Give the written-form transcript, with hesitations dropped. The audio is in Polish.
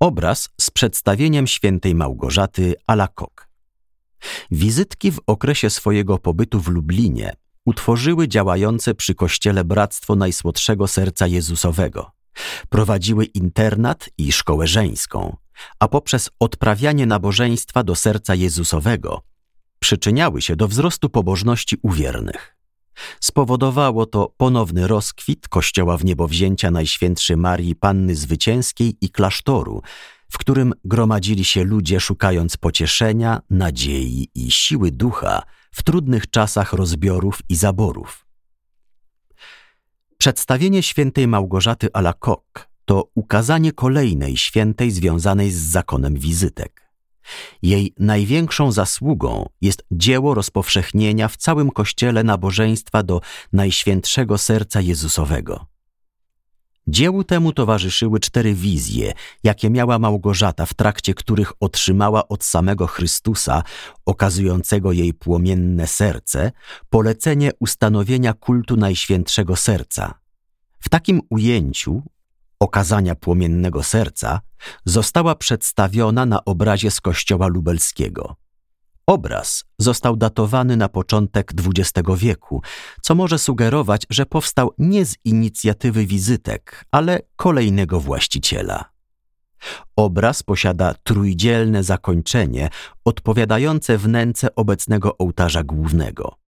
Obraz z przedstawieniem świętej Małgorzaty Alacoque. Wizytki w okresie swojego pobytu w Lublinie utworzyły działające przy kościele Bractwo Najsłodszego Serca Jezusowego. Prowadziły internat i szkołę żeńską, a poprzez odprawianie nabożeństwa do Serca Jezusowego przyczyniały się do wzrostu pobożności u wiernych. Spowodowało to ponowny rozkwit Kościoła Wniebowzięcia Najświętszej Marii Panny Zwycięskiej i klasztoru, w którym gromadzili się ludzie szukając pocieszenia, nadziei i siły ducha w trudnych czasach rozbiorów i zaborów. Przedstawienie świętej Małgorzaty Alacoque to ukazanie kolejnej świętej związanej z zakonem wizytek. Jej największą zasługą jest dzieło rozpowszechnienia w całym Kościele nabożeństwa do Najświętszego Serca Jezusowego. Dziełu temu towarzyszyły 4 wizje, jakie miała Małgorzata, w trakcie których otrzymała od samego Chrystusa, okazującego jej płomienne serce, polecenie ustanowienia kultu Najświętszego Serca. W takim ujęciu okazania płomiennego serca została przedstawiona na obrazie z kościoła lubelskiego. Obraz został datowany na początek XX wieku, co może sugerować, że powstał nie z inicjatywy wizytek, ale kolejnego właściciela. Obraz posiada trójdzielne zakończenie odpowiadające wnęce obecnego ołtarza głównego.